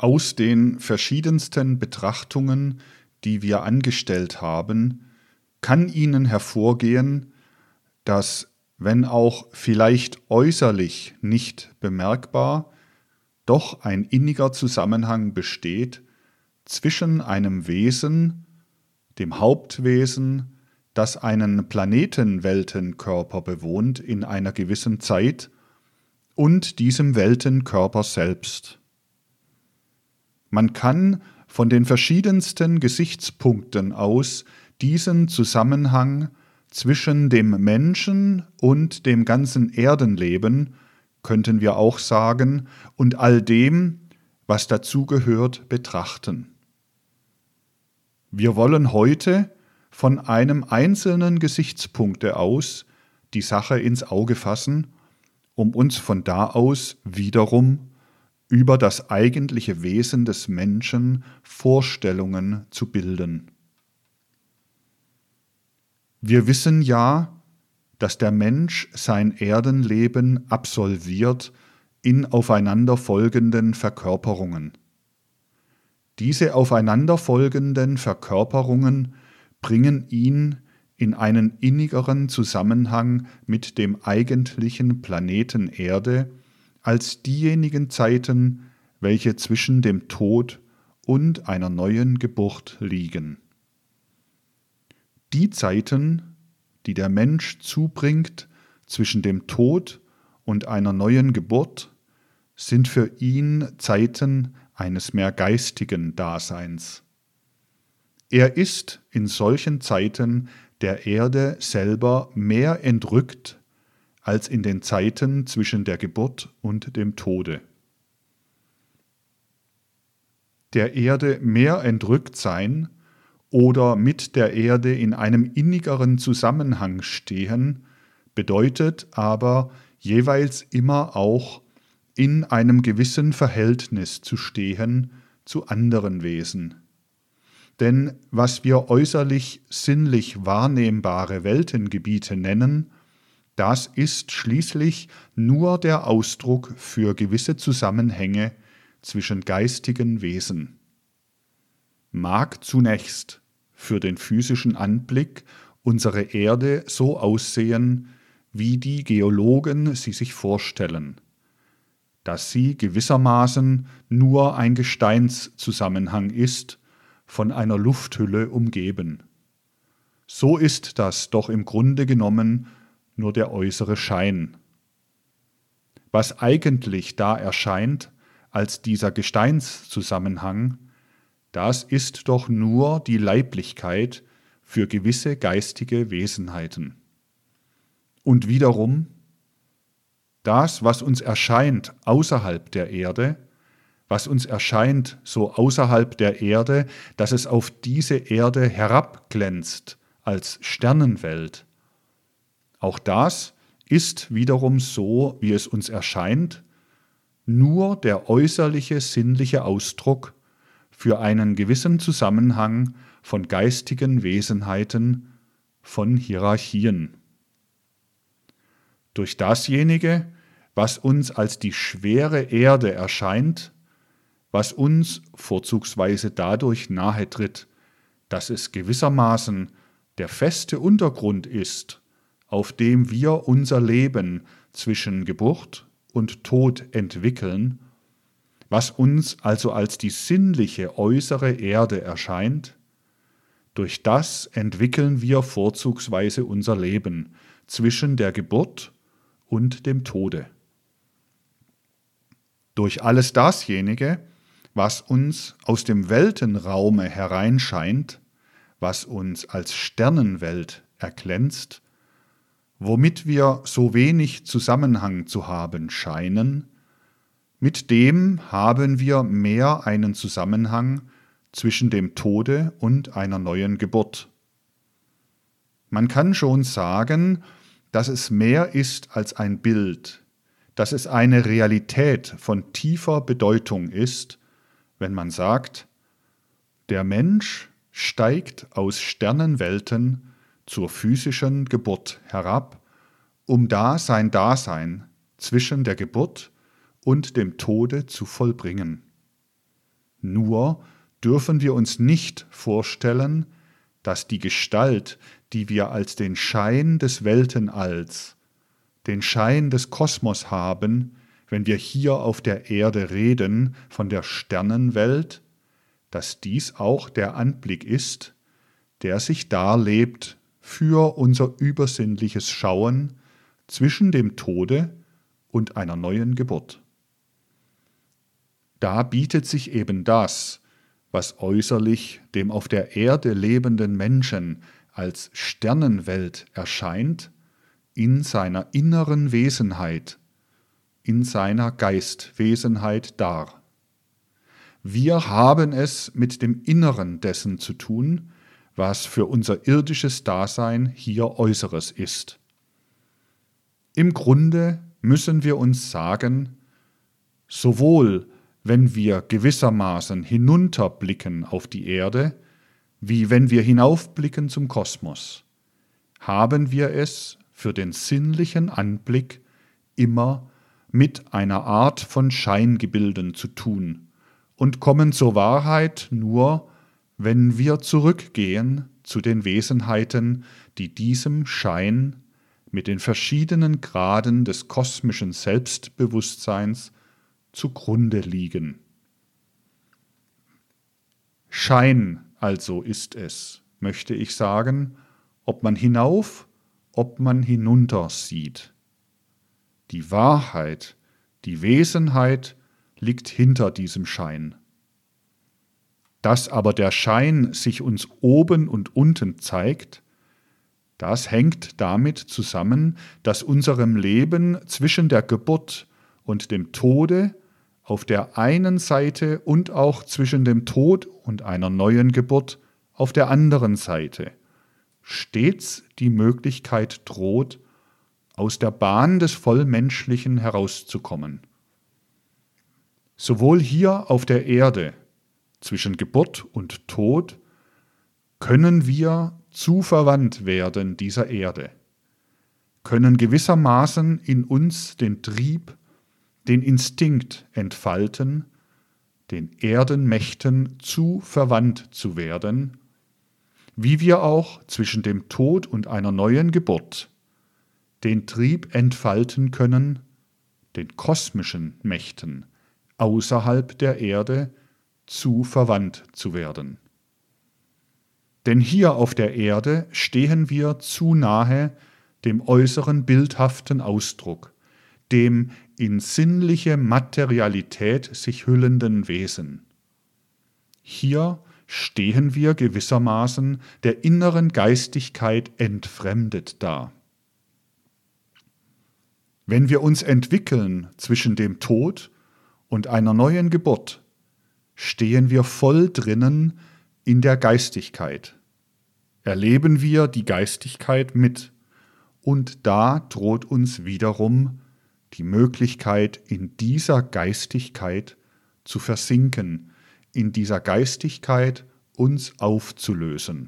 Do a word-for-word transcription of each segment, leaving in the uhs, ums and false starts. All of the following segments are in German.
Aus den verschiedensten Betrachtungen, die wir angestellt haben, kann Ihnen hervorgehen, dass, wenn auch vielleicht äußerlich nicht bemerkbar, doch ein inniger Zusammenhang besteht zwischen einem Wesen, dem Hauptwesen, das einen Planetenweltenkörper bewohnt in einer gewissen Zeit, und diesem Weltenkörper selbst. Man kann von den verschiedensten Gesichtspunkten aus diesen Zusammenhang zwischen dem Menschen und dem ganzen Erdenleben, könnten wir auch sagen, und all dem, was dazugehört, betrachten. Wir wollen heute von einem einzelnen Gesichtspunkte aus die Sache ins Auge fassen, um uns von da aus wiederum über das eigentliche Wesen des Menschen Vorstellungen zu bilden. Wir wissen ja, dass der Mensch sein Erdenleben absolviert in aufeinanderfolgenden Verkörperungen. Diese aufeinanderfolgenden Verkörperungen bringen ihn in einen innigeren Zusammenhang mit dem eigentlichen Planeten Erde als diejenigen Zeiten, welche zwischen dem Tod und einer neuen Geburt liegen. Die Zeiten, die der Mensch zubringt zwischen dem Tod und einer neuen Geburt, sind für ihn Zeiten eines mehr geistigen Daseins. Er ist in solchen Zeiten der Erde selber mehr entrückt als in den Zeiten zwischen der Geburt und dem Tode. Der Erde mehr entrückt sein oder mit der Erde in einem innigeren Zusammenhang stehen, bedeutet aber jeweils immer auch in einem gewissen Verhältnis zu stehen zu anderen Wesen. Denn was wir äußerlich sinnlich wahrnehmbare Weltengebiete nennen, das ist schließlich nur der Ausdruck für gewisse Zusammenhänge zwischen geistigen Wesen. Mag zunächst für den physischen Anblick unsere Erde so aussehen, wie die Geologen sie sich vorstellen, dass sie gewissermaßen nur ein Gesteinszusammenhang ist, von einer Lufthülle umgeben. So ist das doch im Grunde genommen nur der äußere Schein. Was eigentlich da erscheint als dieser Gesteinszusammenhang, das ist doch nur die Leiblichkeit für gewisse geistige Wesenheiten. Und wiederum, das, was uns erscheint außerhalb der Erde, was uns erscheint so außerhalb der Erde, dass es auf diese Erde herabglänzt als Sternenwelt, auch das ist wiederum so, wie es uns erscheint, nur der äußerliche sinnliche Ausdruck für einen gewissen Zusammenhang von geistigen Wesenheiten, von Hierarchien. Durch dasjenige, was uns als die schwere Erde erscheint, was uns vorzugsweise dadurch nahe tritt, dass es gewissermaßen der feste Untergrund ist, auf dem wir unser Leben zwischen Geburt und Tod entwickeln, was uns also als die sinnliche äußere Erde erscheint, durch das entwickeln wir vorzugsweise unser Leben zwischen der Geburt und dem Tode. Durch alles dasjenige, was uns aus dem Weltenraume hereinscheint, was uns als Sternenwelt erglänzt, womit wir so wenig Zusammenhang zu haben scheinen, mit dem haben wir mehr einen Zusammenhang zwischen dem Tode und einer neuen Geburt. Man kann schon sagen, dass es mehr ist als ein Bild, dass es eine Realität von tiefer Bedeutung ist, wenn man sagt, der Mensch steigt aus Sternenwelten zur physischen Geburt herab, um da sein Dasein zwischen der Geburt und dem Tode zu vollbringen. Nur dürfen wir uns nicht vorstellen, dass die Gestalt, die wir als den Schein des Weltenalls, den Schein des Kosmos haben, wenn wir hier auf der Erde reden von der Sternenwelt, dass dies auch der Anblick ist, der sich darlebt für unser übersinnliches Schauen zwischen dem Tode und einer neuen Geburt. Da bietet sich eben das, was äußerlich dem auf der Erde lebenden Menschen als Sternenwelt erscheint, in seiner inneren Wesenheit, in seiner Geistwesenheit dar. Wir haben es mit dem Inneren dessen zu tun, was für unser irdisches Dasein hier Äußeres ist. Im Grunde müssen wir uns sagen, sowohl wenn wir gewissermaßen hinunterblicken auf die Erde, wie wenn wir hinaufblicken zum Kosmos, haben wir es für den sinnlichen Anblick immer mit einer Art von Scheingebilden zu tun und kommen zur Wahrheit nur, wenn wir zurückgehen zu den Wesenheiten, die diesem Schein mit den verschiedenen Graden des kosmischen Selbstbewusstseins zugrunde liegen. Schein also ist es, möchte ich sagen, ob man hinauf, ob man hinunter sieht. Die Wahrheit, die Wesenheit liegt hinter diesem Schein. Dass aber der Schein sich uns oben und unten zeigt, das hängt damit zusammen, dass unserem Leben zwischen der Geburt und dem Tode auf der einen Seite und auch zwischen dem Tod und einer neuen Geburt auf der anderen Seite stets die Möglichkeit droht, aus der Bahn des Vollmenschlichen herauszukommen. Sowohl hier auf der Erde, zwischen Geburt und Tod, können wir zu verwandt werden dieser Erde, können gewissermaßen in uns den Trieb, den Instinkt entfalten, den Erdenmächten zu verwandt zu werden, wie wir auch zwischen dem Tod und einer neuen Geburt den Trieb entfalten können, den kosmischen Mächten außerhalb der Erde zu verwandt zu werden. Denn hier auf der Erde stehen wir zu nahe dem äußeren bildhaften Ausdruck, dem in sinnliche Materialität sich hüllenden Wesen. Hier stehen wir gewissermaßen der inneren Geistigkeit entfremdet da. Wenn wir uns entwickeln zwischen dem Tod und einer neuen Geburt, stehen wir voll drinnen in der Geistigkeit. Erleben wir die Geistigkeit mit, und da droht uns wiederum die Möglichkeit, in dieser Geistigkeit zu versinken, in dieser Geistigkeit uns aufzulösen.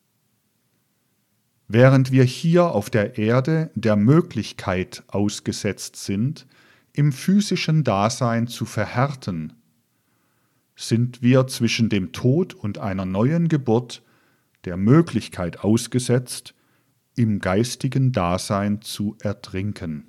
Während wir hier auf der Erde der Möglichkeit ausgesetzt sind, im physischen Dasein zu verhärten, sind wir zwischen dem Tod und einer neuen Geburt der Möglichkeit ausgesetzt, im geistigen Dasein zu ertrinken.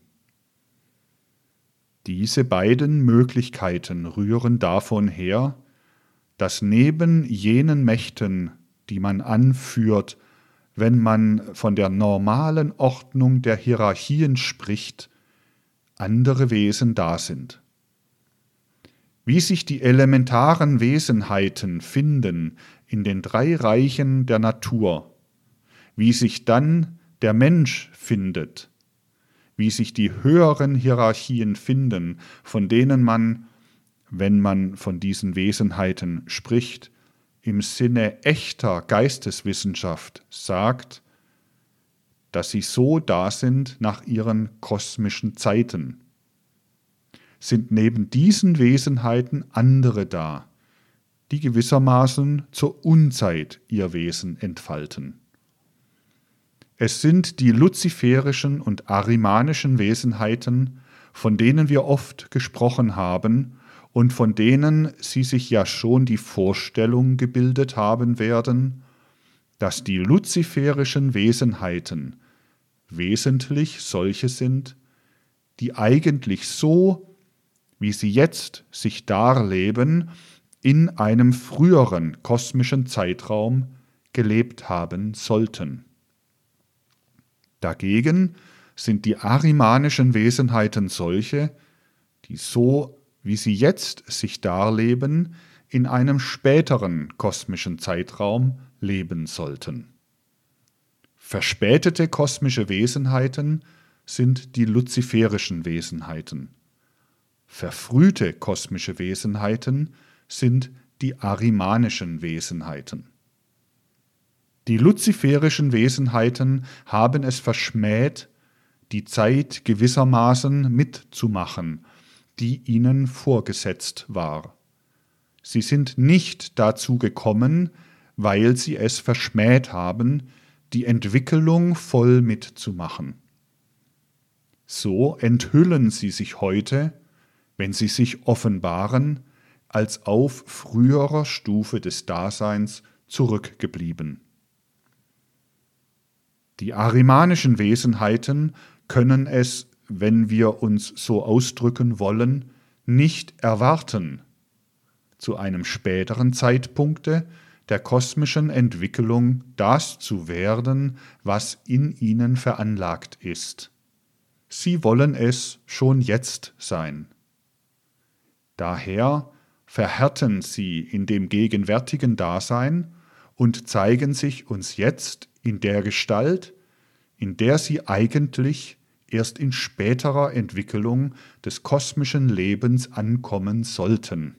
Diese beiden Möglichkeiten rühren davon her, dass neben jenen Mächten, die man anführt, wenn man von der normalen Ordnung der Hierarchien spricht, andere Wesen da sind. Wie sich die elementaren Wesenheiten finden in den drei Reichen der Natur, wie sich dann der Mensch findet, wie sich die höheren Hierarchien finden, von denen man, wenn man von diesen Wesenheiten spricht, im Sinne echter Geisteswissenschaft sagt, dass sie so da sind nach ihren kosmischen Zeiten. Sind neben diesen Wesenheiten andere da, die gewissermaßen zur Unzeit ihr Wesen entfalten. Es sind die luziferischen und arimanischen Wesenheiten, von denen wir oft gesprochen haben und von denen Sie sich ja schon die Vorstellung gebildet haben werden, dass die luziferischen Wesenheiten wesentlich solche sind, die eigentlich so, wie sie jetzt sich darleben, in einem früheren kosmischen Zeitraum gelebt haben sollten. Dagegen sind die arimanischen Wesenheiten solche, die so, wie sie jetzt sich darleben, in einem späteren kosmischen Zeitraum leben sollten. Verspätete kosmische Wesenheiten sind die luziferischen Wesenheiten. Verfrühte kosmische Wesenheiten sind die arimanischen Wesenheiten. Die luziferischen Wesenheiten haben es verschmäht, die Zeit gewissermaßen mitzumachen, die ihnen vorgesetzt war. Sie sind nicht dazu gekommen, weil sie es verschmäht haben, die Entwicklung voll mitzumachen. So enthüllen sie sich heute, wenn sie sich offenbaren, als auf früherer Stufe des Daseins zurückgeblieben. Die arimanischen Wesenheiten können es, wenn wir uns so ausdrücken wollen, nicht erwarten, zu einem späteren Zeitpunkte der kosmischen Entwicklung das zu werden, was in ihnen veranlagt ist. Sie wollen es schon jetzt sein. Daher verhärten sie in dem gegenwärtigen Dasein und zeigen sich uns jetzt in der Gestalt, in der sie eigentlich erst in späterer Entwicklung des kosmischen Lebens ankommen sollten.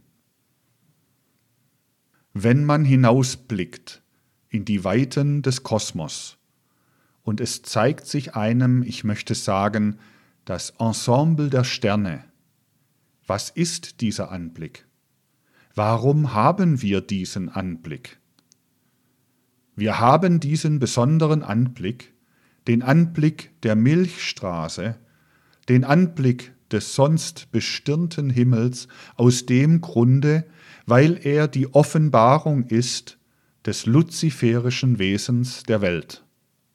Wenn man hinausblickt in die Weiten des Kosmos und es zeigt sich einem, ich möchte sagen, das Ensemble der Sterne, was ist dieser Anblick? Warum haben wir diesen Anblick? Wir haben diesen besonderen Anblick, den Anblick der Milchstraße, den Anblick des sonst bestirnten Himmels aus dem Grunde, weil er die Offenbarung ist des luziferischen Wesens der Welt.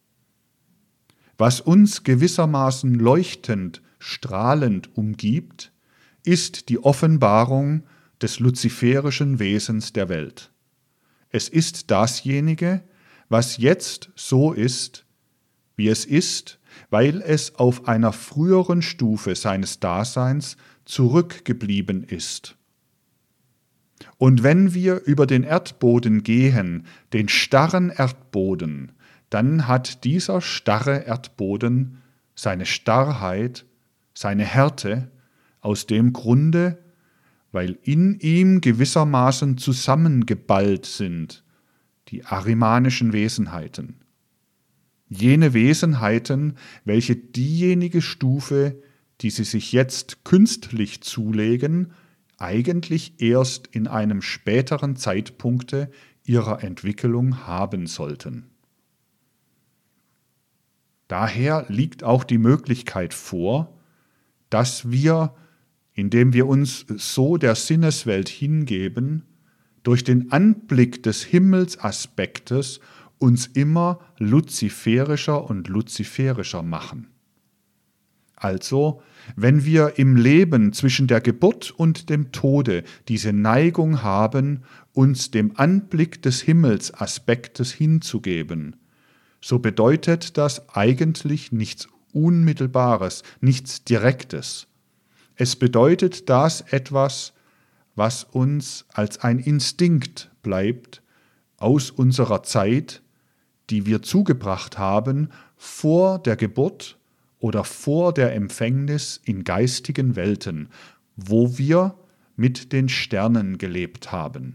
Was uns gewissermaßen leuchtend, strahlend umgibt, ist die Offenbarung des luziferischen Wesens der Welt. Es ist dasjenige, was jetzt so ist, wie es ist, weil es auf einer früheren Stufe seines Daseins zurückgeblieben ist. Und wenn wir über den Erdboden gehen, den starren Erdboden, dann hat dieser starre Erdboden seine Starrheit, seine Härte aus dem Grunde, weil in ihm gewissermaßen zusammengeballt sind die arimanischen Wesenheiten. Jene Wesenheiten, welche diejenige Stufe, die sie sich jetzt künstlich zulegen, eigentlich erst in einem späteren Zeitpunkte ihrer Entwicklung haben sollten. Daher liegt auch die Möglichkeit vor, dass wir, indem wir uns so der Sinneswelt hingeben, durch den Anblick des Himmelsaspektes uns immer luziferischer und luziferischer machen. Also, wenn wir im Leben zwischen der Geburt und dem Tode diese Neigung haben, uns dem Anblick des Himmelsaspektes hinzugeben, so bedeutet das eigentlich nichts Unmittelbares, nichts Direktes. Es bedeutet das etwas, was uns als ein Instinkt bleibt aus unserer Zeit, die wir zugebracht haben vor der Geburt oder vor der Empfängnis in geistigen Welten, wo wir mit den Sternen gelebt haben.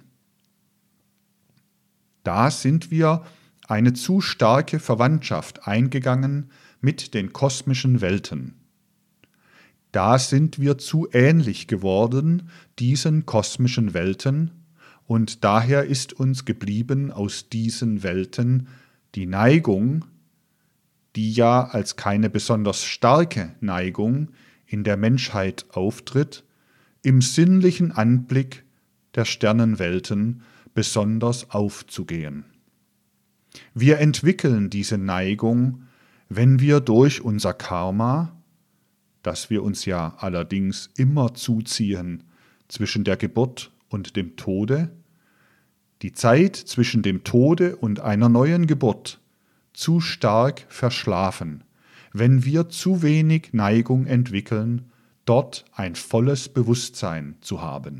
Da sind wir eine zu starke Verwandtschaft eingegangen mit den kosmischen Welten. Da sind wir zu ähnlich geworden diesen kosmischen Welten, und daher ist uns geblieben aus diesen Welten die Neigung, die ja als keine besonders starke Neigung in der Menschheit auftritt, im sinnlichen Anblick der Sternenwelten besonders aufzugehen. Wir entwickeln diese Neigung, wenn wir durch unser Karma, das wir uns ja allerdings immer zuziehen zwischen der Geburt und dem Tode, die Zeit zwischen dem Tode und einer neuen Geburt zu stark verschlafen, wenn wir zu wenig Neigung entwickeln, dort ein volles Bewusstsein zu haben.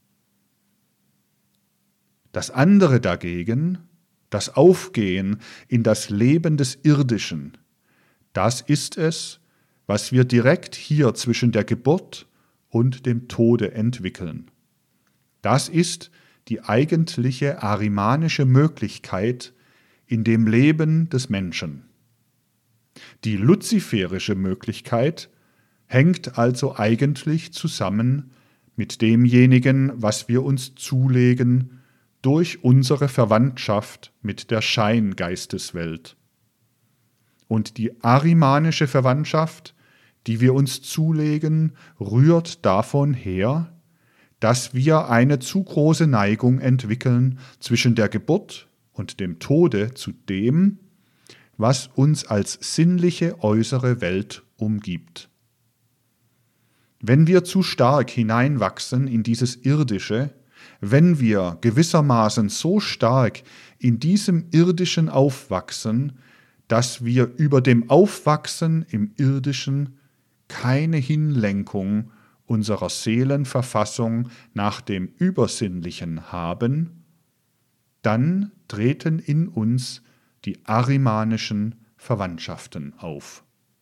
Das andere dagegen, das Aufgehen in das Leben des Irdischen, das ist es, was wir direkt hier zwischen der Geburt und dem Tode entwickeln. Das ist die eigentliche arimanische Möglichkeit in dem Leben des Menschen. Die luziferische Möglichkeit hängt also eigentlich zusammen mit demjenigen, was wir uns zulegen durch unsere Verwandtschaft mit der Scheingeisteswelt. Und die arimanische Verwandtschaft, die wir uns zulegen, rührt davon her, dass wir eine zu große Neigung entwickeln zwischen der Geburt und dem Tode zu dem, was uns als sinnliche äußere Welt umgibt. Wenn wir zu stark hineinwachsen in dieses Irdische, wenn wir gewissermaßen so stark in diesem Irdischen aufwachsen, dass wir über dem Aufwachsen im Irdischen keine Hinlenkung unserer Seelenverfassung nach dem Übersinnlichen haben, dann treten in uns die arimanischen Verwandtschaften auf.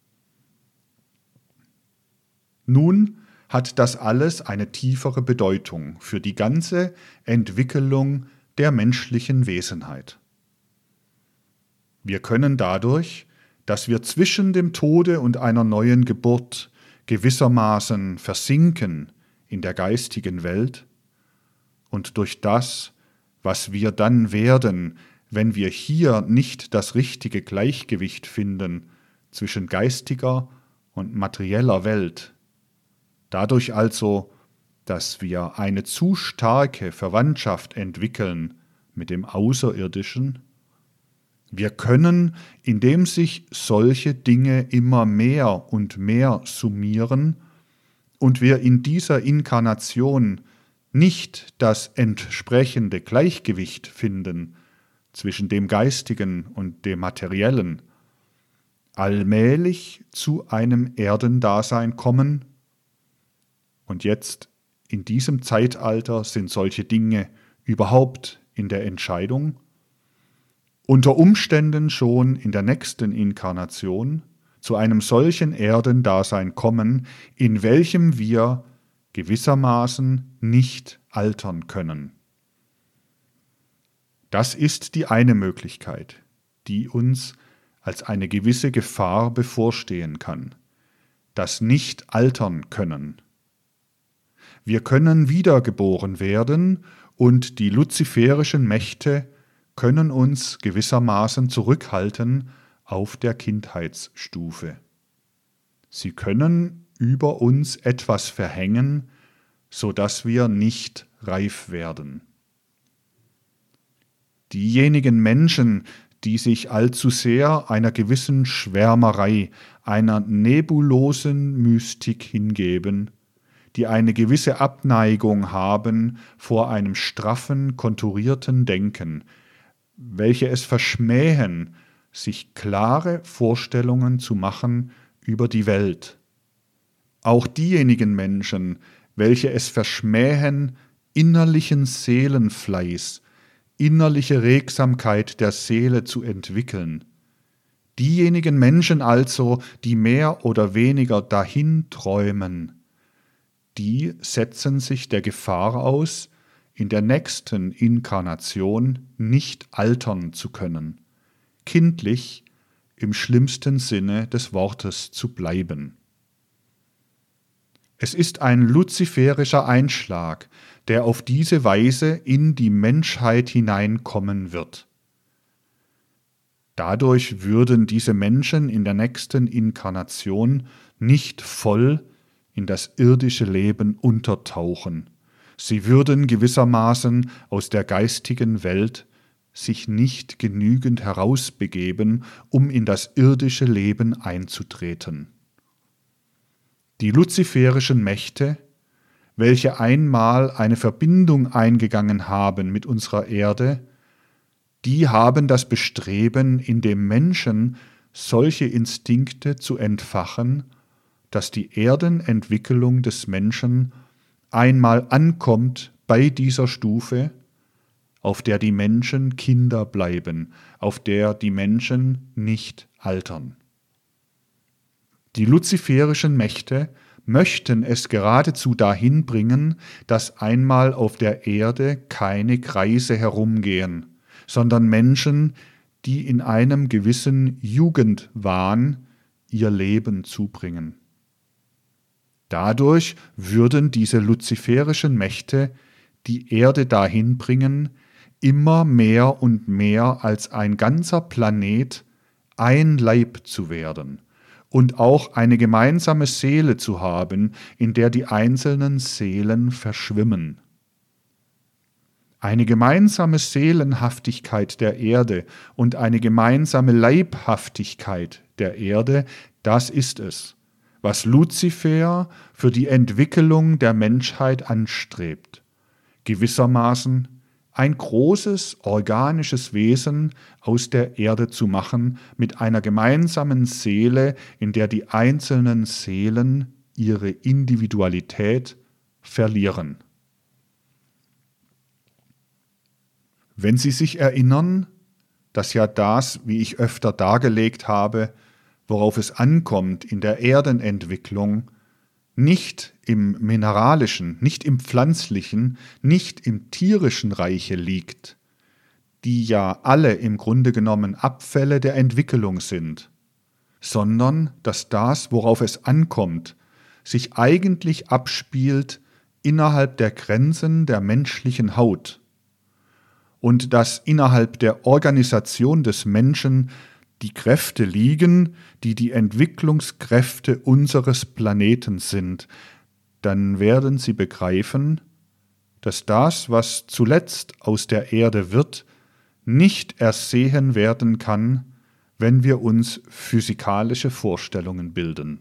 Nun hat das alles eine tiefere Bedeutung für die ganze Entwicklung der menschlichen Wesenheit. Wir können dadurch, dass wir zwischen dem Tode und einer neuen Geburt gewissermaßen versinken in der geistigen Welt und durch das, was wir dann werden, wenn wir hier nicht das richtige Gleichgewicht finden zwischen geistiger und materieller Welt, dadurch also, dass wir eine zu starke Verwandtschaft entwickeln mit dem Außerirdischen, wir können, indem sich solche Dinge immer mehr und mehr summieren und wir in dieser Inkarnation nicht das entsprechende Gleichgewicht finden zwischen dem Geistigen und dem Materiellen, allmählich zu einem Erdendasein kommen. Und jetzt, in diesem Zeitalter, sind solche Dinge überhaupt in der Entscheidung, unter Umständen schon in der nächsten Inkarnation zu einem solchen Erdendasein kommen, in welchem wir gewissermaßen nicht altern können. Das ist die eine Möglichkeit, die uns als eine gewisse Gefahr bevorstehen kann, das Nicht-Altern können. Wir können wiedergeboren werden und die luziferischen Mächte können uns gewissermaßen zurückhalten auf der Kindheitsstufe. Sie können über uns etwas verhängen, so dass wir nicht reif werden. Diejenigen Menschen, die sich allzu sehr einer gewissen Schwärmerei, einer nebulosen Mystik hingeben, die eine gewisse Abneigung haben vor einem straffen, konturierten Denken, welche es verschmähen, sich klare Vorstellungen zu machen über die Welt. Auch diejenigen Menschen, welche es verschmähen, innerlichen Seelenfleiß, innerliche Regsamkeit der Seele zu entwickeln. Diejenigen Menschen also, die mehr oder weniger dahin träumen, die setzen sich der Gefahr aus, in der nächsten Inkarnation nicht altern zu können, kindlich im schlimmsten Sinne des Wortes zu bleiben. Es ist ein luziferischer Einschlag, der auf diese Weise in die Menschheit hineinkommen wird. Dadurch würden diese Menschen in der nächsten Inkarnation nicht voll in das irdische Leben untertauchen. Sie würden gewissermaßen aus der geistigen Welt sich nicht genügend herausbegeben, um in das irdische Leben einzutreten. Die luziferischen Mächte, welche einmal eine Verbindung eingegangen haben mit unserer Erde, die haben das Bestreben, in dem Menschen solche Instinkte zu entfachen, dass die Erdenentwicklung des Menschen einmal ankommt bei dieser Stufe, auf der die Menschen Kinder bleiben, auf der die Menschen nicht altern. Die luziferischen Mächte möchten es geradezu dahin bringen, dass einmal auf der Erde keine Kreise herumgehen, sondern Menschen, die in einem gewissen Jugendwahn ihr Leben zubringen. Dadurch würden diese luziferischen Mächte die Erde dahin bringen, immer mehr und mehr als ein ganzer Planet ein Leib zu werden und auch eine gemeinsame Seele zu haben, in der die einzelnen Seelen verschwimmen. Eine gemeinsame Seelenhaftigkeit der Erde und eine gemeinsame Leibhaftigkeit der Erde, das ist es, was Luzifer für die Entwicklung der Menschheit anstrebt. Gewissermaßen ein großes organisches Wesen aus der Erde zu machen, mit einer gemeinsamen Seele, in der die einzelnen Seelen ihre Individualität verlieren. Wenn Sie sich erinnern, dass ja das, wie ich öfter dargelegt habe, worauf es ankommt in der Erdenentwicklung, nicht im mineralischen, nicht im pflanzlichen, nicht im tierischen Reiche liegt, die ja alle im Grunde genommen Abfälle der Entwicklung sind, sondern dass das, worauf es ankommt, sich eigentlich abspielt innerhalb der Grenzen der menschlichen Haut und dass innerhalb der Organisation des Menschen die Kräfte liegen, die die Entwicklungskräfte unseres Planeten sind, dann werden Sie begreifen, dass das, was zuletzt aus der Erde wird, nicht ersehen werden kann, wenn wir uns physikalische Vorstellungen bilden.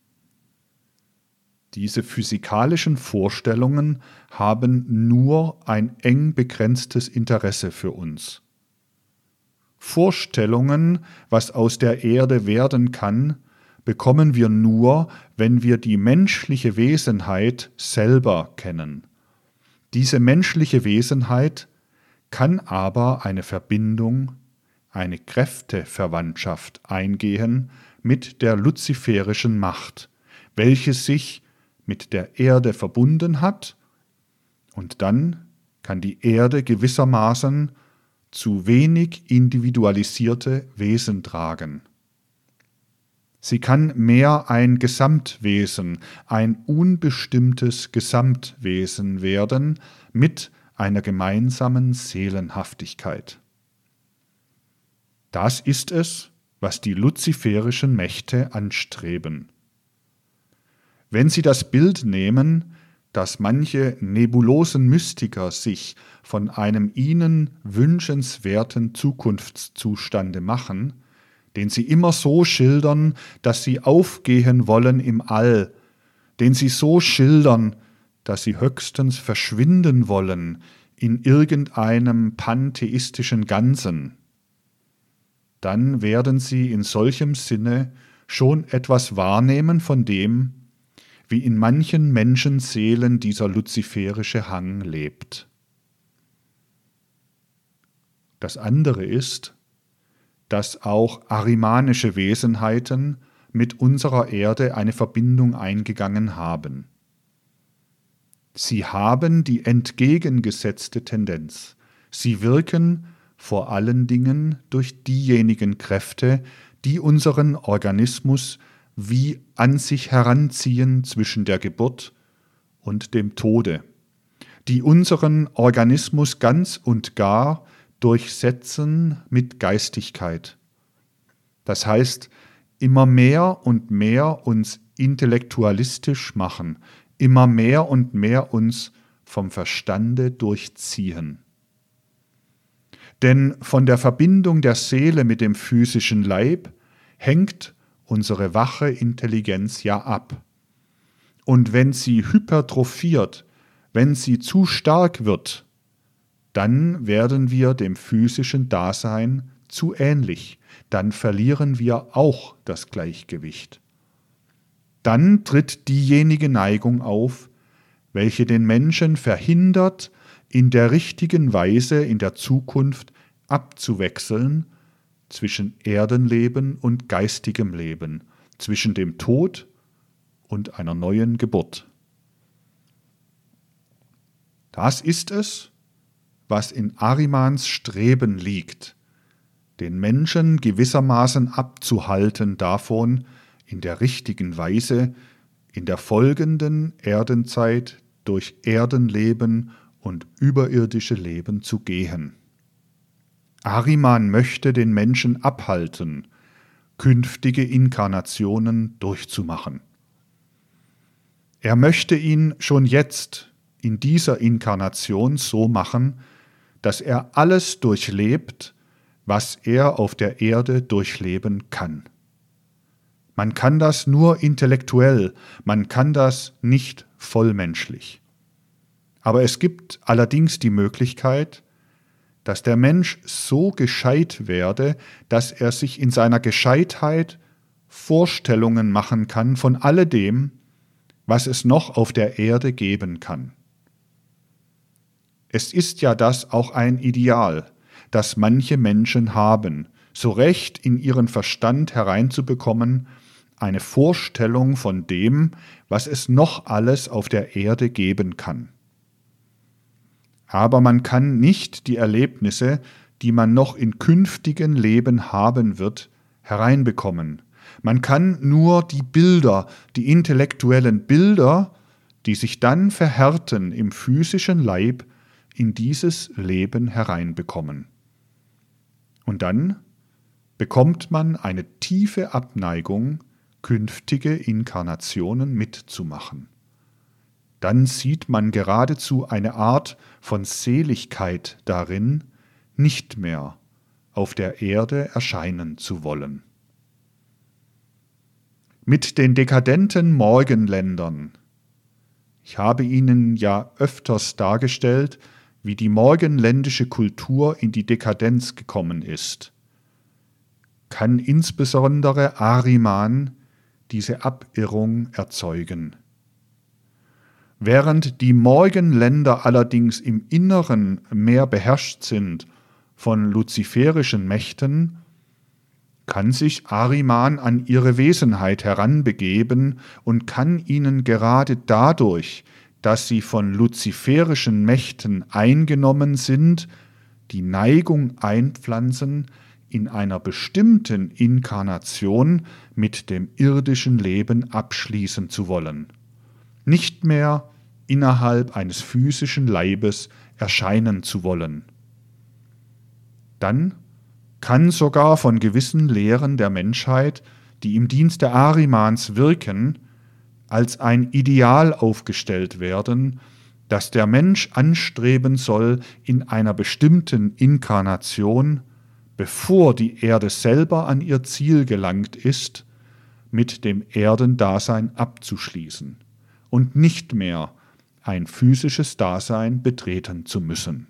Diese physikalischen Vorstellungen haben nur ein eng begrenztes Interesse für uns. Vorstellungen, was aus der Erde werden kann, bekommen wir nur, wenn wir die menschliche Wesenheit selber kennen. Diese menschliche Wesenheit kann aber eine Verbindung, eine Kräfteverwandtschaft eingehen mit der luziferischen Macht, welche sich mit der Erde verbunden hat, und dann kann die Erde gewissermaßen zu wenig individualisierte Wesen tragen. Sie kann mehr ein Gesamtwesen, ein unbestimmtes Gesamtwesen werden mit einer gemeinsamen Seelenhaftigkeit. Das ist es, was die luziferischen Mächte anstreben. Wenn Sie das Bild nehmen, dass manche nebulosen Mystiker sich von einem ihnen wünschenswerten Zukunftszustande machen, den sie immer so schildern, dass sie aufgehen wollen im All, den sie so schildern, dass sie höchstens verschwinden wollen in irgendeinem pantheistischen Ganzen, dann werden sie in solchem Sinne schon etwas wahrnehmen von dem, wie in manchen Menschenseelen dieser luziferische Hang lebt. Das andere ist, dass auch arimanische Wesenheiten mit unserer Erde eine Verbindung eingegangen haben. Sie haben die entgegengesetzte Tendenz. Sie wirken vor allen Dingen durch diejenigen Kräfte, die unseren Organismus wie an sich heranziehen zwischen der Geburt und dem Tode, die unseren Organismus ganz und gar durchsetzen mit Geistigkeit. Das heißt, immer mehr und mehr uns intellektualistisch machen, immer mehr und mehr uns vom Verstande durchziehen. Denn von der Verbindung der Seele mit dem physischen Leib hängt unsere wache Intelligenz ja ab. Und wenn sie hypertrophiert, wenn sie zu stark wird, dann werden wir dem physischen Dasein zu ähnlich, dann verlieren wir auch das Gleichgewicht. Dann tritt diejenige Neigung auf, welche den Menschen verhindert, in der richtigen Weise in der Zukunft abzuwechseln zwischen Erdenleben und geistigem Leben, zwischen dem Tod und einer neuen Geburt. Das ist es, was in Arimans Streben liegt, den Menschen gewissermaßen abzuhalten davon, in der richtigen Weise in der folgenden Erdenzeit durch Erdenleben und überirdische Leben zu gehen. Ahriman möchte den Menschen abhalten, künftige Inkarnationen durchzumachen. Er möchte ihn schon jetzt in dieser Inkarnation so machen, dass er alles durchlebt, was er auf der Erde durchleben kann. Man kann das nur intellektuell, man kann das nicht vollmenschlich. Aber es gibt allerdings die Möglichkeit, dass der Mensch so gescheit werde, dass er sich in seiner Gescheitheit Vorstellungen machen kann von alledem, was es noch auf der Erde geben kann. Es ist ja das auch ein Ideal, das manche Menschen haben, so recht in ihren Verstand hereinzubekommen, eine Vorstellung von dem, was es noch alles auf der Erde geben kann. Aber man kann nicht die Erlebnisse, die man noch in künftigen Leben haben wird, hereinbekommen. Man kann nur die Bilder, die intellektuellen Bilder, die sich dann verhärten im physischen Leib, in dieses Leben hereinbekommen. Und dann bekommt man eine tiefe Abneigung, künftige Inkarnationen mitzumachen. Dann sieht man geradezu eine Art von Seligkeit darin, nicht mehr auf der Erde erscheinen zu wollen. Mit den dekadenten Morgenländern. Ich habe Ihnen ja öfters dargestellt, wie die morgenländische Kultur in die Dekadenz gekommen ist. Kann insbesondere Ahriman diese Abirrung erzeugen. Während die Morgenländer allerdings im Inneren mehr beherrscht sind von luziferischen Mächten, kann sich Ahriman an ihre Wesenheit heranbegeben und kann ihnen gerade dadurch, dass sie von luziferischen Mächten eingenommen sind, die Neigung einpflanzen, in einer bestimmten Inkarnation mit dem irdischen Leben abschließen zu wollen, nicht mehr innerhalb eines physischen Leibes erscheinen zu wollen. Dann kann sogar von gewissen Lehren der Menschheit, die im Dienste Ahrimans wirken, als ein Ideal aufgestellt werden, das der Mensch anstreben soll in einer bestimmten Inkarnation, bevor die Erde selber an ihr Ziel gelangt ist, mit dem Erdendasein abzuschließen und nicht mehr ein physisches Dasein betreten zu müssen.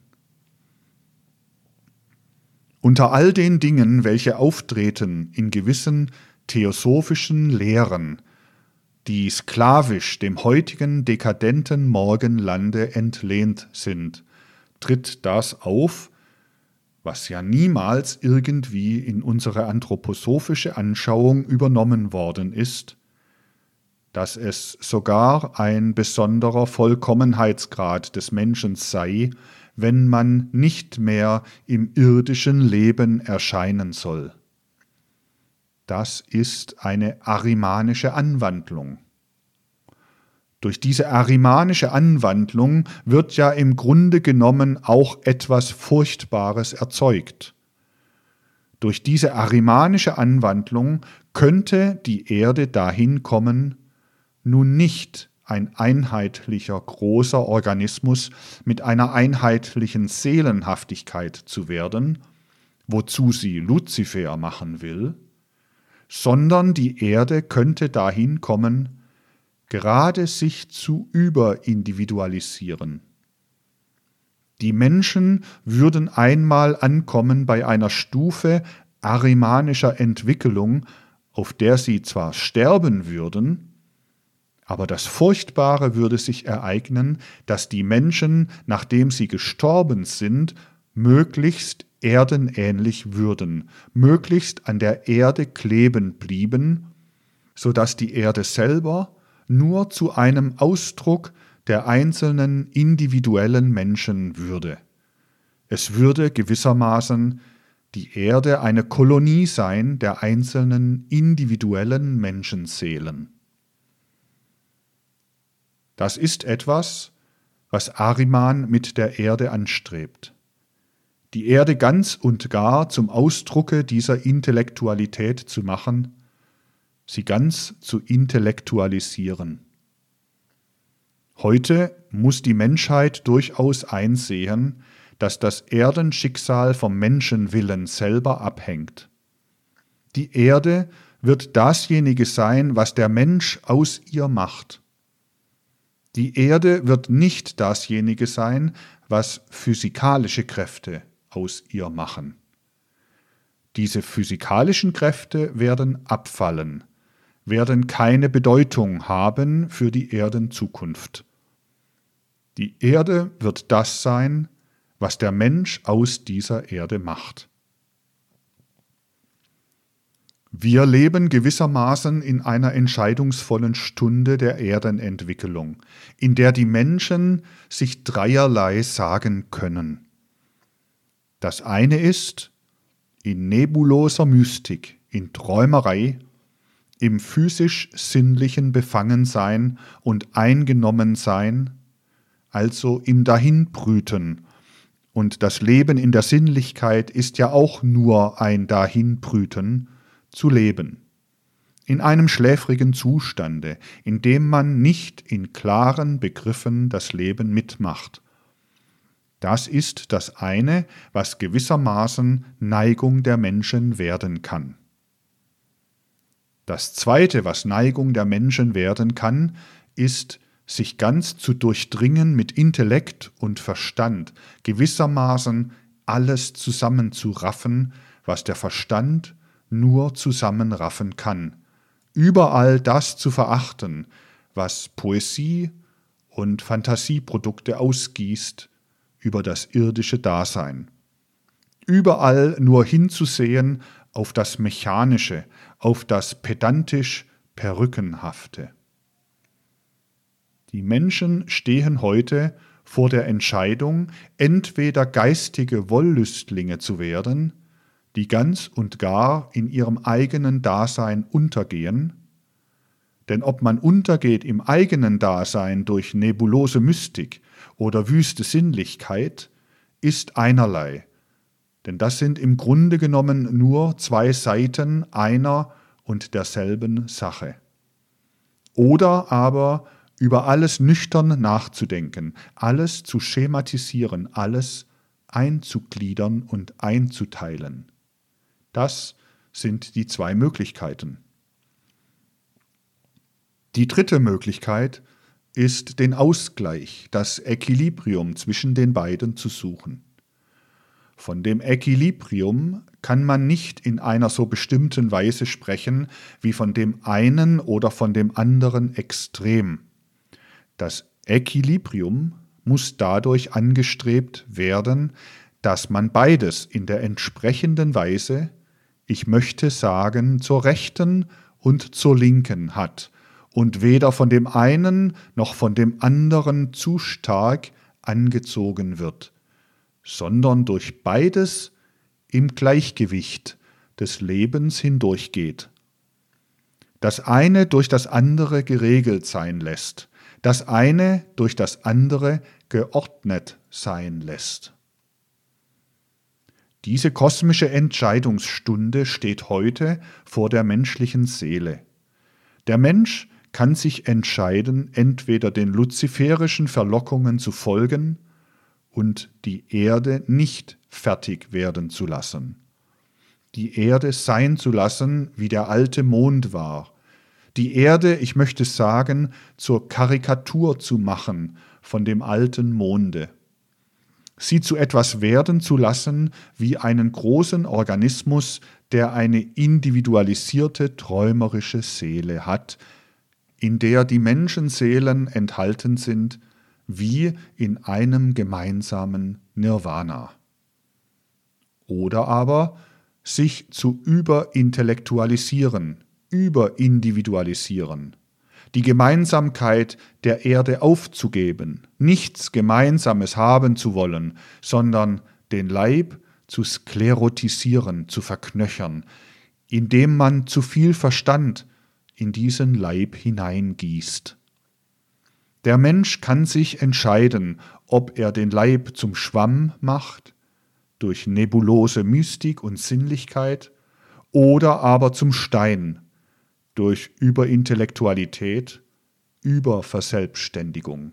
Unter all den Dingen, welche auftreten in gewissen theosophischen Lehren, die sklavisch dem heutigen dekadenten Morgenlande entlehnt sind, tritt das auf, was ja niemals irgendwie in unsere anthroposophische Anschauung übernommen worden ist, dass es sogar ein besonderer Vollkommenheitsgrad des Menschen sei, wenn man nicht mehr im irdischen Leben erscheinen soll. Das ist eine ahrimanische Anwandlung. Durch diese ahrimanische Anwandlung wird ja im Grunde genommen auch etwas Furchtbares erzeugt. Durch diese ahrimanische Anwandlung könnte die Erde dahin kommen, nun nicht ein einheitlicher, großer Organismus mit einer einheitlichen Seelenhaftigkeit zu werden, wozu sie Luzifer machen will, sondern die Erde könnte dahin kommen, gerade sich zu überindividualisieren. Die Menschen würden einmal ankommen bei einer Stufe arimanischer Entwicklung, auf der sie zwar sterben würden, aber das Furchtbare würde sich ereignen, dass die Menschen, nachdem sie gestorben sind, möglichst erdenähnlich würden, möglichst an der Erde kleben blieben, sodass die Erde selber nur zu einem Ausdruck der einzelnen individuellen Menschen würde. Es würde gewissermaßen die Erde eine Kolonie sein der einzelnen individuellen Menschenseelen. Das ist etwas, was Ahriman mit der Erde anstrebt. Die Erde ganz und gar zum Ausdrucke dieser Intellektualität zu machen, sie ganz zu intellektualisieren. Heute muss die Menschheit durchaus einsehen, dass das Erdenschicksal vom Menschenwillen selber abhängt. Die Erde wird dasjenige sein, was der Mensch aus ihr macht. Die Erde wird nicht dasjenige sein, was physikalische Kräfte aus ihr machen. Diese physikalischen Kräfte werden abfallen, werden keine Bedeutung haben für die Erdenzukunft. Die Erde wird das sein, was der Mensch aus dieser Erde macht. Wir leben gewissermaßen in einer entscheidungsvollen Stunde der Erdenentwicklung, in der die Menschen sich dreierlei sagen können. Das eine ist, in nebuloser Mystik, in Träumerei, im physisch-sinnlichen Befangensein und Eingenommensein, also im Dahinbrüten. Und das Leben in der Sinnlichkeit ist ja auch nur ein Dahinbrüten, zu leben. In einem schläfrigen Zustande, in dem man nicht in klaren Begriffen das Leben mitmacht. Das ist das eine, was gewissermaßen Neigung der Menschen werden kann. Das zweite, was Neigung der Menschen werden kann, ist, sich ganz zu durchdringen mit Intellekt und Verstand, gewissermaßen alles zusammenzuraffen, was der Verstand nur zusammenraffen kann, überall das zu verachten, was Poesie und Fantasieprodukte ausgießt über das irdische Dasein. Überall nur hinzusehen auf das Mechanische, auf das pedantisch-perückenhafte. Die Menschen stehen heute vor der Entscheidung, entweder geistige Wollüstlinge zu werden, die ganz und gar in ihrem eigenen Dasein untergehen, denn ob man untergeht im eigenen Dasein durch nebulose Mystik oder wüste Sinnlichkeit, ist einerlei, denn das sind im Grunde genommen nur zwei Seiten einer und derselben Sache. Oder aber über alles nüchtern nachzudenken, alles zu schematisieren, alles einzugliedern und einzuteilen. Das sind die zwei Möglichkeiten. Die dritte Möglichkeit ist, den Ausgleich, das Equilibrium zwischen den beiden zu suchen. Von dem Equilibrium kann man nicht in einer so bestimmten Weise sprechen wie von dem einen oder von dem anderen Extrem. Das Equilibrium muss dadurch angestrebt werden, dass man beides in der entsprechenden Weise, ich möchte sagen, zur rechten und zur linken hat und weder von dem einen noch von dem anderen zu stark angezogen wird, sondern durch beides im Gleichgewicht des Lebens hindurchgeht. Das eine durch das andere geregelt sein lässt, das eine durch das andere geordnet sein lässt. Diese kosmische Entscheidungsstunde steht heute vor der menschlichen Seele. Der Mensch kann sich entscheiden, entweder den luziferischen Verlockungen zu folgen und die Erde nicht fertig werden zu lassen. Die Erde sein zu lassen, wie der alte Mond war. Die Erde, ich möchte sagen, zur Karikatur zu machen von dem alten Monde. Sie zu etwas werden zu lassen wie einen großen Organismus, der eine individualisierte, träumerische Seele hat, in der die Menschenseelen enthalten sind, wie in einem gemeinsamen Nirvana. Oder aber sich zu überintellektualisieren, überindividualisieren, die Gemeinsamkeit der Erde aufzugeben, nichts Gemeinsames haben zu wollen, sondern den Leib zu sklerotisieren, zu verknöchern, indem man zu viel Verstand in diesen Leib hineingießt. Der Mensch kann sich entscheiden, ob er den Leib zum Schwamm macht, durch nebulose Mystik und Sinnlichkeit, oder aber zum Stein, durch Überintellektualität, Überverselbstständigung.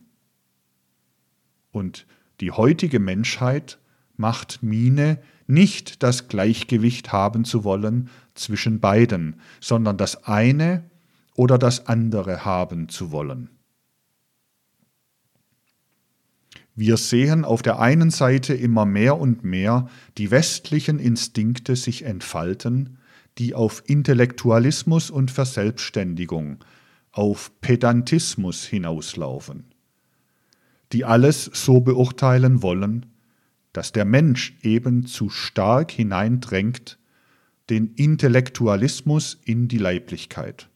Und die heutige Menschheit macht Miene, nicht das Gleichgewicht haben zu wollen zwischen beiden, sondern das eine oder das andere haben zu wollen. Wir sehen auf der einen Seite immer mehr und mehr die westlichen Instinkte sich entfalten, die auf Intellektualismus und Verselbstständigung, auf Pedantismus hinauslaufen, die alles so beurteilen wollen, dass der Mensch eben zu stark hineindrängt, den Intellektualismus in die Leiblichkeit.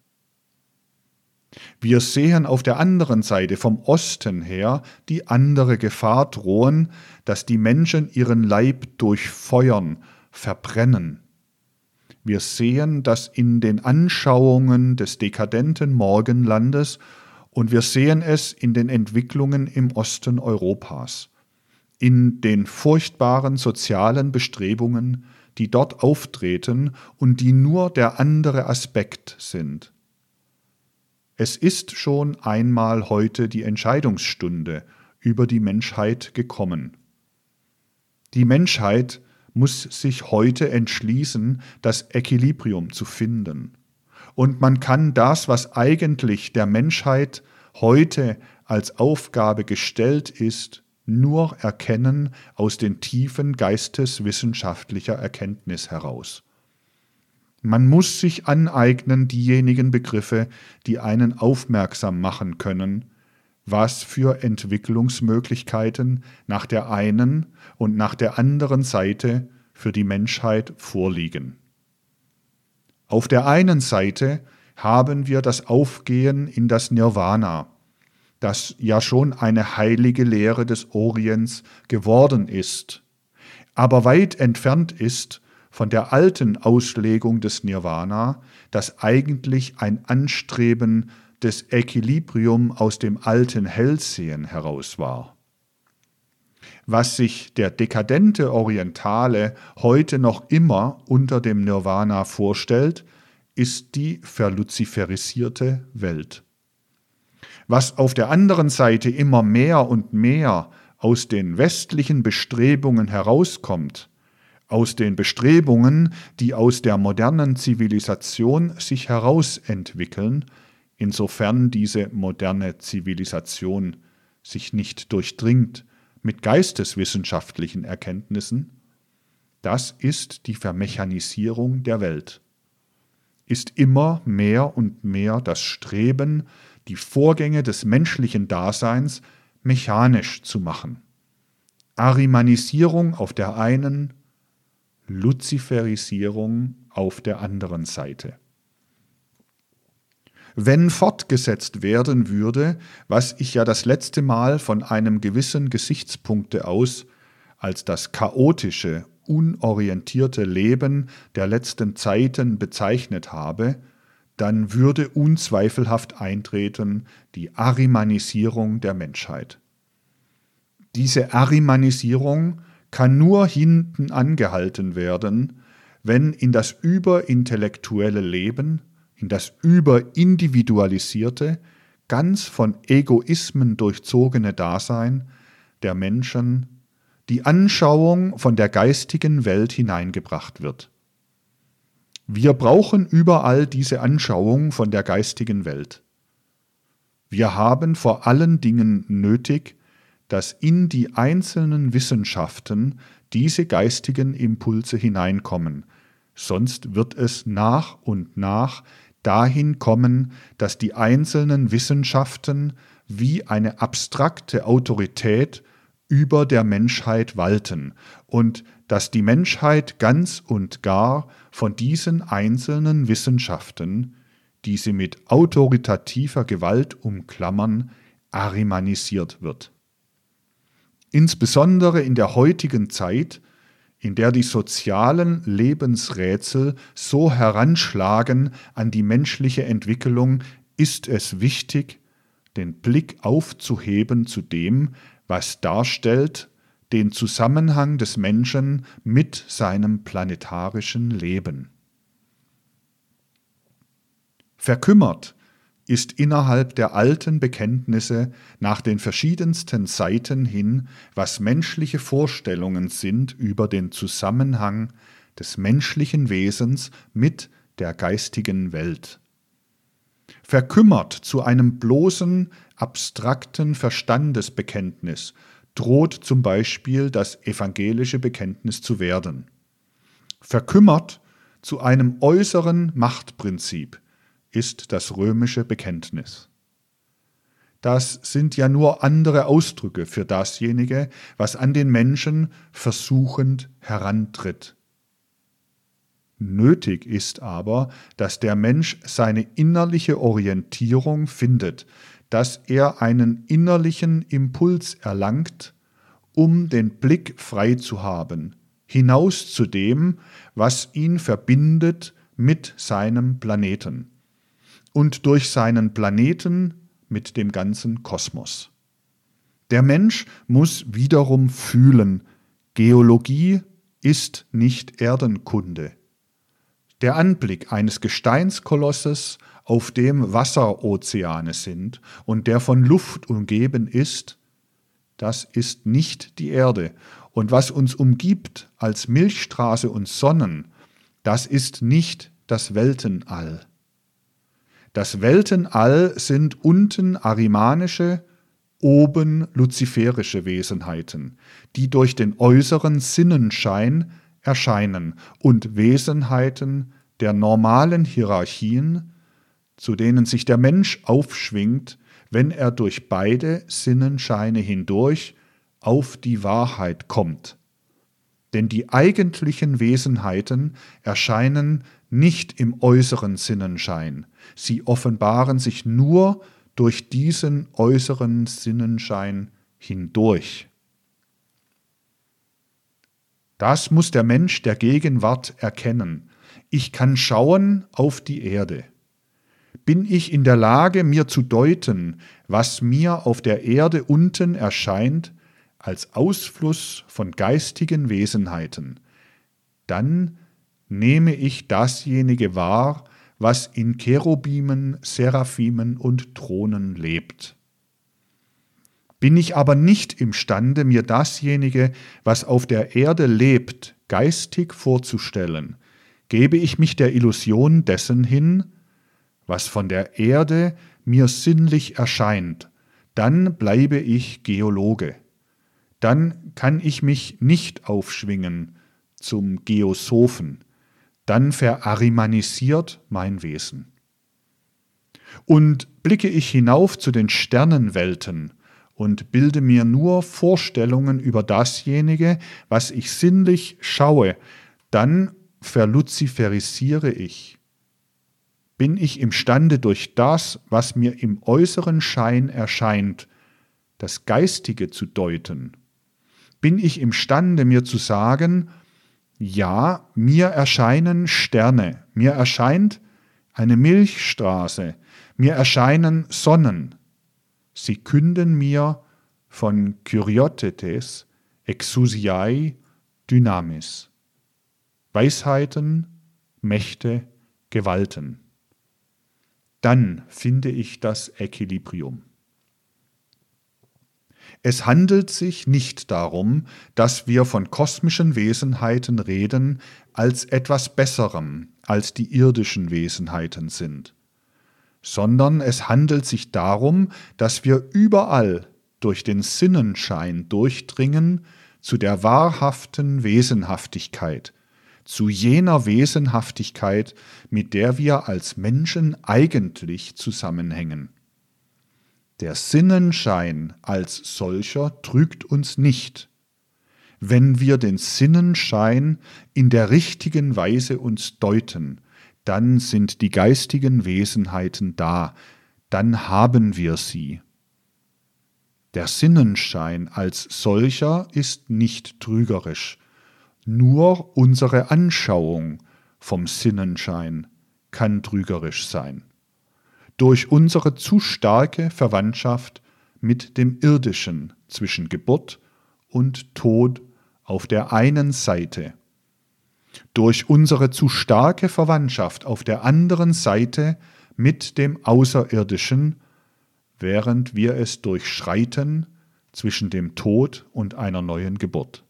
Wir sehen auf der anderen Seite vom Osten her die andere Gefahr drohen, dass die Menschen ihren Leib durchfeuern, verbrennen. Wir sehen das in den Anschauungen des dekadenten Morgenlandes und wir sehen es in den Entwicklungen im Osten Europas, in den furchtbaren sozialen Bestrebungen, die dort auftreten und die nur der andere Aspekt sind. Es ist schon einmal heute die Entscheidungsstunde über die Menschheit gekommen. Die Menschheit muss sich heute entschließen, das Equilibrium zu finden. Und man kann das, was eigentlich der Menschheit heute als Aufgabe gestellt ist, nur erkennen aus den Tiefen geisteswissenschaftlicher Erkenntnis heraus. Man muss sich aneignen diejenigen Begriffe, die einen aufmerksam machen können, was für Entwicklungsmöglichkeiten nach der einen und nach der anderen Seite für die Menschheit vorliegen. Auf der einen Seite haben wir das Aufgehen in das Nirvana, das ja schon eine heilige Lehre des Orients geworden ist, aber weit entfernt ist von der alten Auslegung des Nirvana, das eigentlich ein Anstreben des Equilibrium aus dem alten Hellsehen heraus war. Was sich der dekadente Orientale heute noch immer unter dem Nirvana vorstellt, ist die verluziferisierte Welt. Was auf der anderen Seite immer mehr und mehr aus den westlichen Bestrebungen herauskommt, aus den Bestrebungen, die aus der modernen Zivilisation sich herausentwickeln, insofern diese moderne Zivilisation sich nicht durchdringt mit geisteswissenschaftlichen Erkenntnissen, das ist die Vermechanisierung der Welt, ist immer mehr und mehr das Streben, die Vorgänge des menschlichen Daseins mechanisch zu machen. Arimanisierung auf der einen, Luziferisierung auf der anderen Seite. Wenn fortgesetzt werden würde, was ich ja das letzte Mal von einem gewissen Gesichtspunkte aus als das chaotische, unorientierte Leben der letzten Zeiten bezeichnet habe, dann würde unzweifelhaft eintreten die Arimanisierung der Menschheit. Diese Arimanisierung kann nur hinten angehalten werden, wenn in das überintellektuelle Leben, in das überindividualisierte, ganz von Egoismen durchzogene Dasein der Menschen die Anschauung von der geistigen Welt hineingebracht wird. Wir brauchen überall diese Anschauung von der geistigen Welt. Wir haben vor allen Dingen nötig, dass in die einzelnen Wissenschaften diese geistigen Impulse hineinkommen, sonst wird es nach und nach dahin kommen, dass die einzelnen Wissenschaften wie eine abstrakte Autorität über der Menschheit walten und dass die Menschheit ganz und gar von diesen einzelnen Wissenschaften, die sie mit autoritativer Gewalt umklammern, arimanisiert wird. Insbesondere in der heutigen Zeit, in der die sozialen Lebensrätsel so heranschlagen an die menschliche Entwicklung, ist es wichtig, den Blick aufzuheben zu dem, was darstellt den Zusammenhang des Menschen mit seinem planetarischen Leben. Verkümmert ist innerhalb der alten Bekenntnisse nach den verschiedensten Seiten hin, was menschliche Vorstellungen sind über den Zusammenhang des menschlichen Wesens mit der geistigen Welt. Verkümmert zu einem bloßen, abstrakten Verstandesbekenntnis droht zum Beispiel das evangelische Bekenntnis zu werden. Verkümmert zu einem äußeren Machtprinzip ist das römische Bekenntnis. Das sind ja nur andere Ausdrücke für dasjenige, was an den Menschen versuchend herantritt. Nötig ist aber, dass der Mensch seine innerliche Orientierung findet, dass er einen innerlichen Impuls erlangt, um den Blick frei zu haben, hinaus zu dem, was ihn verbindet mit seinem Planeten und durch seinen Planeten mit dem ganzen Kosmos. Der Mensch muss wiederum fühlen, Geologie ist nicht Erdenkunde. Der Anblick eines Gesteinskolosses, auf dem Wasserozeane sind und der von Luft umgeben ist, das ist nicht die Erde. Und was uns umgibt als Milchstraße und Sonnen, das ist nicht das Weltenall. Das Weltenall sind unten arimanische, oben luziferische Wesenheiten, die durch den äußeren Sinnenschein erscheinen und Wesenheiten der normalen Hierarchien, zu denen sich der Mensch aufschwingt, wenn er durch beide Sinnenscheine hindurch auf die Wahrheit kommt. Denn die eigentlichen Wesenheiten erscheinen nicht im äußeren Sinnenschein, sie offenbaren sich nur durch diesen äußeren Sinnenschein hindurch. Das muss der Mensch der Gegenwart erkennen. Ich kann schauen auf die Erde. Bin ich in der Lage, mir zu deuten, was mir auf der Erde unten erscheint, als Ausfluss von geistigen Wesenheiten, dann nehme ich dasjenige wahr, was in Cherubimen, Seraphimen und Thronen lebt. Bin ich aber nicht imstande, mir dasjenige, was auf der Erde lebt, geistig vorzustellen, gebe ich mich der Illusion dessen hin, was von der Erde mir sinnlich erscheint, dann bleibe ich Geologe. Dann kann ich mich nicht aufschwingen zum Geosophen, dann verarimanisiert mein Wesen. Und blicke ich hinauf zu den Sternenwelten und bilde mir nur Vorstellungen über dasjenige, was ich sinnlich schaue, dann verluziferisiere ich. Bin ich imstande, durch das, was mir im äußeren Schein erscheint, das Geistige zu deuten? Bin ich imstande, mir zu sagen, ja, mir erscheinen Sterne, mir erscheint eine Milchstraße, mir erscheinen Sonnen. Sie künden mir von Kyriotetes, Exousiae, Dynamis. Weisheiten, Mächte, Gewalten. dann finde ich das Equilibrium. Es handelt sich nicht darum, dass wir von kosmischen Wesenheiten reden als etwas Besserem, als die irdischen Wesenheiten sind, sondern es handelt sich darum, dass wir überall durch den Sinnenschein durchdringen zu der wahrhaften Wesenhaftigkeit, zu jener Wesenhaftigkeit, mit der wir als Menschen eigentlich zusammenhängen. Der Sinnenschein als solcher trügt uns nicht. Wenn wir den Sinnenschein in der richtigen Weise uns deuten, dann sind die geistigen Wesenheiten da, dann haben wir sie. Der Sinnenschein als solcher ist nicht trügerisch, nur unsere Anschauung vom Sinnenschein kann trügerisch sein. Durch unsere zu starke Verwandtschaft mit dem Irdischen zwischen Geburt und Tod auf der einen Seite, durch unsere zu starke Verwandtschaft auf der anderen Seite mit dem Außerirdischen, während wir es durchschreiten zwischen dem Tod und einer neuen Geburt.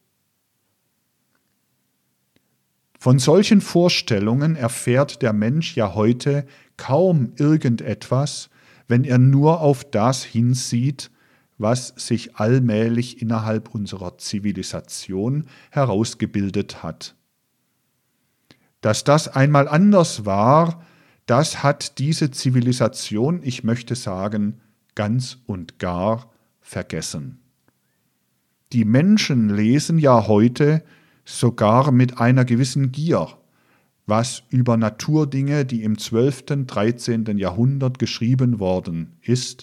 Von solchen Vorstellungen erfährt der Mensch ja heute kaum irgendetwas, wenn er nur auf das hinsieht, was sich allmählich innerhalb unserer Zivilisation herausgebildet hat. Dass das einmal anders war, das hat diese Zivilisation, ich möchte sagen, ganz und gar vergessen. Die Menschen lesen ja heute sogar mit einer gewissen Gier, was über Naturdinge, die im zwölften, dreizehnten Jahrhundert geschrieben worden ist,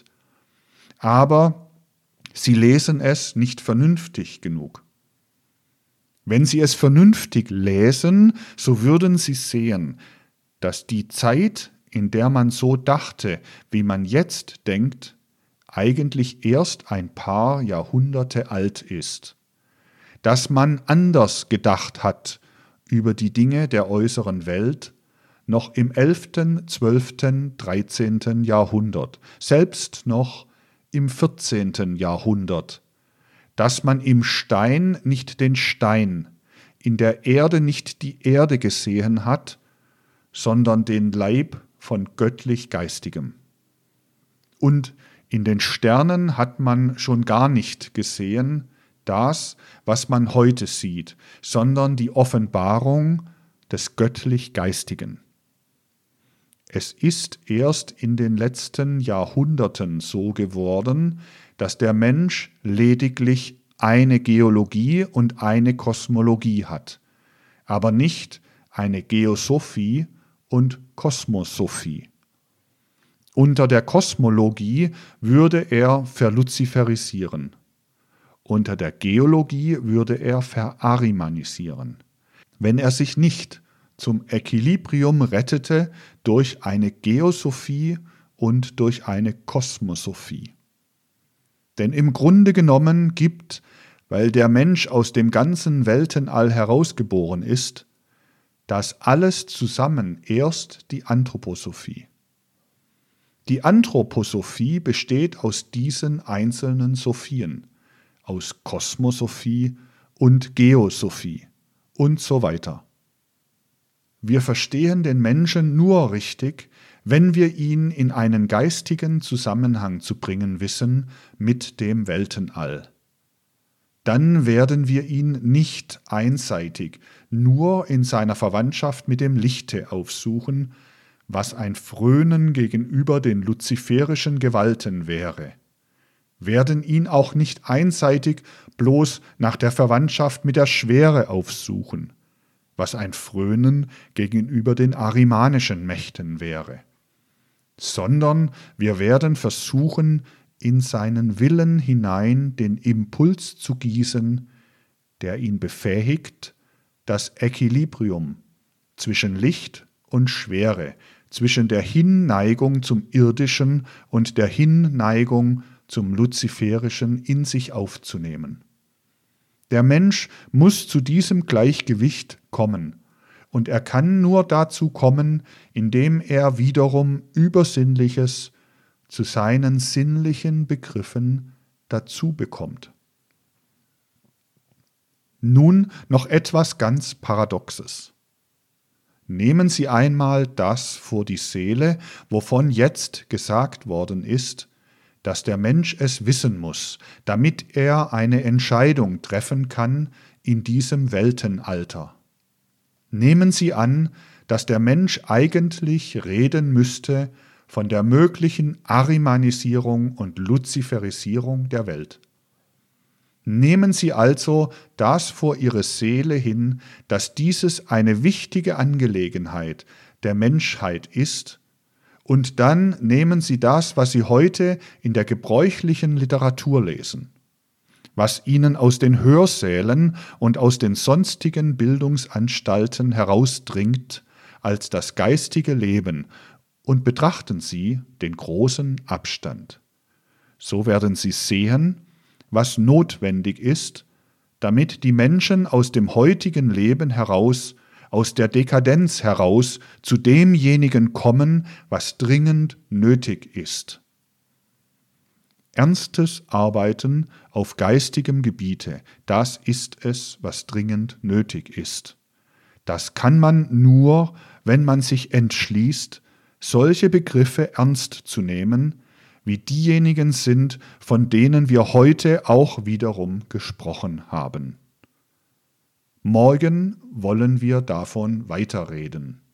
aber sie lesen es nicht vernünftig genug. Wenn sie es vernünftig lesen, so würden sie sehen, dass die Zeit, in der man so dachte, wie man jetzt denkt, eigentlich erst ein paar Jahrhunderte alt ist. Dass man anders gedacht hat über die Dinge der äußeren Welt, noch im elften, zwölften, dreizehnten Jahrhundert, selbst noch im vierzehnten Jahrhundert, dass man im Stein nicht den Stein, in der Erde nicht die Erde gesehen hat, sondern den Leib von göttlich-geistigem. Und in den Sternen hat man schon gar nicht gesehen das, was man heute sieht, sondern die Offenbarung des göttlich-geistigen. Es ist erst in den letzten Jahrhunderten so geworden, dass der Mensch lediglich eine Geologie und eine Kosmologie hat, aber nicht eine Geosophie und Kosmosophie. Unter der Kosmologie würde er verluziferisieren. Unter der Geologie würde er verarimanisieren, wenn er sich nicht zum Equilibrium rettete durch eine Geosophie und durch eine Kosmosophie. Denn im Grunde genommen gibt, weil der Mensch aus dem ganzen Weltenall herausgeboren ist, das alles zusammen erst die Anthroposophie. Die Anthroposophie besteht aus diesen einzelnen Sophien, aus Kosmosophie und Geosophie und so weiter. Wir verstehen den Menschen nur richtig, wenn wir ihn in einen geistigen Zusammenhang zu bringen wissen mit dem Weltenall. Dann werden wir ihn nicht einseitig nur in seiner Verwandtschaft mit dem Lichte aufsuchen, was ein Frönen gegenüber den luziferischen Gewalten wäre, werden ihn auch nicht einseitig bloß nach der Verwandtschaft mit der Schwere aufsuchen, was ein Frönen gegenüber den arimanischen Mächten wäre, sondern wir werden versuchen, in seinen Willen hinein den Impuls zu gießen, der ihn befähigt, das Equilibrium zwischen Licht und Schwere, zwischen der Hinneigung zum Irdischen und der Hinneigung zum Luziferischen in sich aufzunehmen. Der Mensch muss zu diesem Gleichgewicht kommen, und er kann nur dazu kommen, indem er wiederum Übersinnliches zu seinen sinnlichen Begriffen dazu bekommt. Nun noch etwas ganz Paradoxes. Nehmen Sie einmal das vor die Seele, wovon jetzt gesagt worden ist, dass der Mensch es wissen muss, damit er eine Entscheidung treffen kann in diesem Weltenalter. Nehmen Sie an, dass der Mensch eigentlich reden müsste von der möglichen Arimanisierung und Luziferisierung der Welt. Nehmen Sie also das vor Ihre Seele hin, dass dieses eine wichtige Angelegenheit der Menschheit ist, und dann nehmen Sie das, was Sie heute in der gebräuchlichen Literatur lesen, was Ihnen aus den Hörsälen und aus den sonstigen Bildungsanstalten herausdringt als das geistige Leben, und betrachten Sie den großen Abstand. So werden Sie sehen, was notwendig ist, damit die Menschen aus dem heutigen Leben heraus, aus der Dekadenz heraus, zu demjenigen kommen, was dringend nötig ist. Ernstes Arbeiten auf geistigem Gebiete, das ist es, was dringend nötig ist. Das kann man nur, wenn man sich entschließt, solche Begriffe ernst zu nehmen, wie diejenigen sind, von denen wir heute auch wiederum gesprochen haben. Morgen wollen wir davon weiterreden.